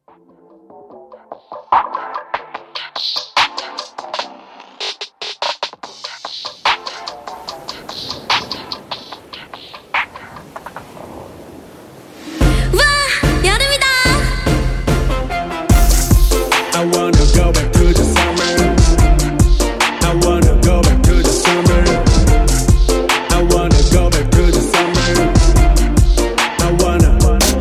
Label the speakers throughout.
Speaker 1: I wanna go back to the summer. I wanna go back to the summer. I wanna go back to the summer. I wanna.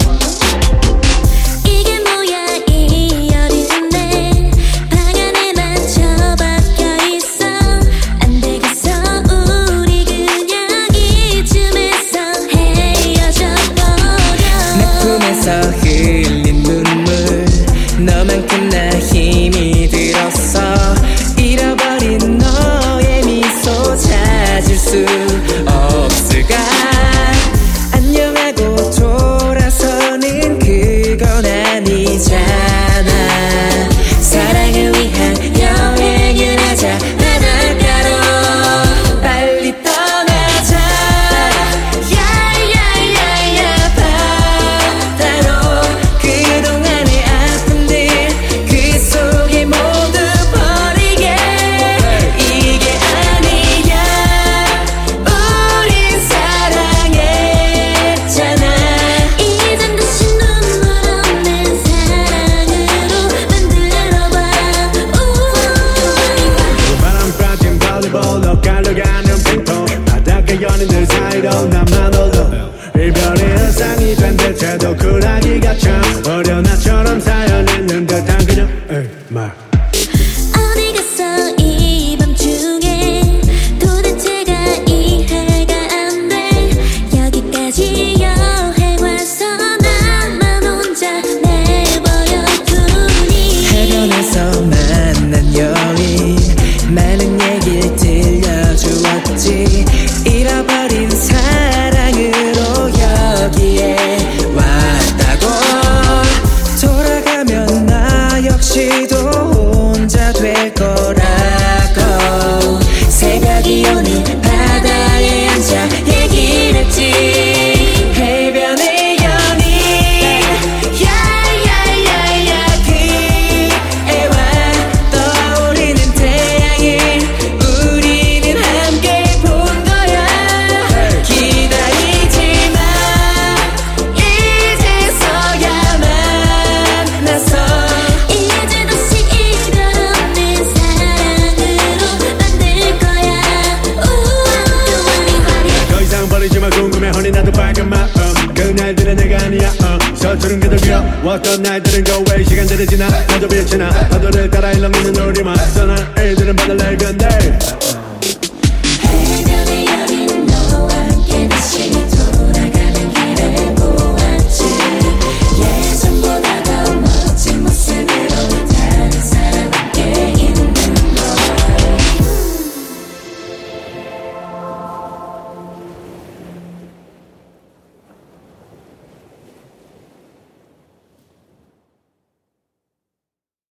Speaker 2: 이게 뭐야 이 여름인데 방 안에만 처박혀 있어. 안 되겠어 우리 그냥 이쯤에서 헤어져 버려.
Speaker 3: 내 품에서 흘린 눈물 너만큼 나 힘이 들었어. 잃어버린 너의 미소 찾을 수 없을까. 안녕하고 돌아서는 그건 아니잖아.
Speaker 2: 사랑을 위한 여행을 하자. 바닷가로
Speaker 3: 빨리 떠나자. 야야야야 바다로. 그동안의 아픔들 그 속에 모두 버리게. 이게 아니야. 우린 사랑했잖아.
Speaker 2: 이젠 다시 눈물 없는 사랑으로 만들어봐.
Speaker 1: 바람 빠진 볼리볼로 깔려가는 핑퐁. 바닷가 연인들 사이로 나만 홀로. 이별이 일상이 된 듯해도 쿨하기가 참 어려. 나처럼 사연 있는 듯한 그녀 말.
Speaker 2: 어디 갔어 이 밤중에. 도대체가 이해가 안 돼. 여기까지 여행 와서 나만 혼자 내버려두니.
Speaker 3: 해변에서 만난 여인 많은 얘기를 들려주었지. 잃어버린 사랑으로 여기에 왔다고. 돌아가면 나 역시도 혼자 될 거라고.
Speaker 2: 새벽이 오니 바다에 앉아 얘기를 했지.
Speaker 3: 해변의 연인 야야야야 그애와 떠오르는 태양을 우리는 함께 본 거야. 기다리지 마. 이제서야 만나서
Speaker 2: 이제 다시 이별 없는 사랑으로 만들 거야.
Speaker 1: 더 이상 버리지 마. 궁금해 허니 나도 빨간 마음. 그날들은 내가 아니야. 서투른 그들 귀여웠던 날들은 go 시간들이 지나 나도 빛이 나. 파도를 따라 일렁이는 우리만 떠난 애들은 바다를 건데.